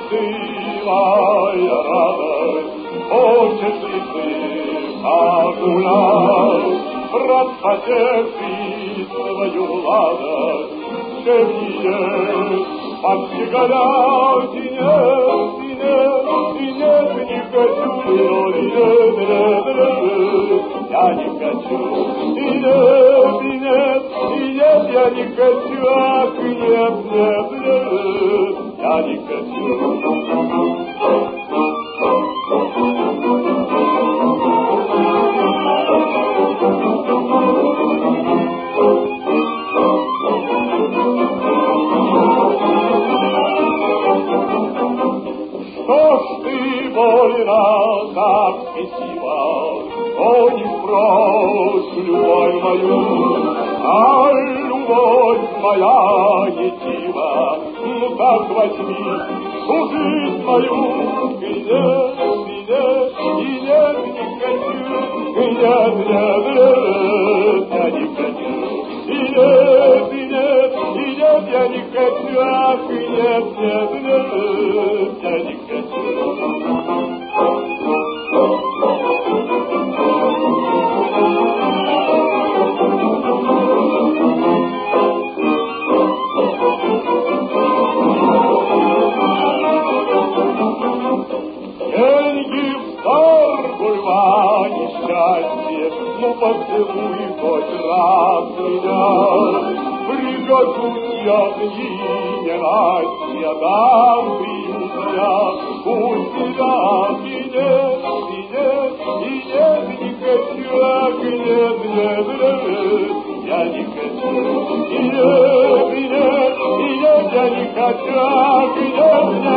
ты, моя радость, хочешь ли ты погулять, распотешить свою радость, шепчет под щеголять, и нет, не хочу, я не хочу, и нет, я не хочу, ах, нет, я не хочу. Что ж ты больна, так спесива, о, не прочь любовь мою, а любовь моя нетива, ну так возьми всю жизнь мою, и нет, не хочу, и нет, я не хочу, и нет, я не хочу, ах, и нет, я не хочу. Деньги в торгульва несчастье, ну поцелуй хоть раз меня. Пригожусь я к ней, Настя, дам приюта, пусть тебя и нет, не хочу, ах, нет, я не хочу, и нет, я не хочу, ах, нет,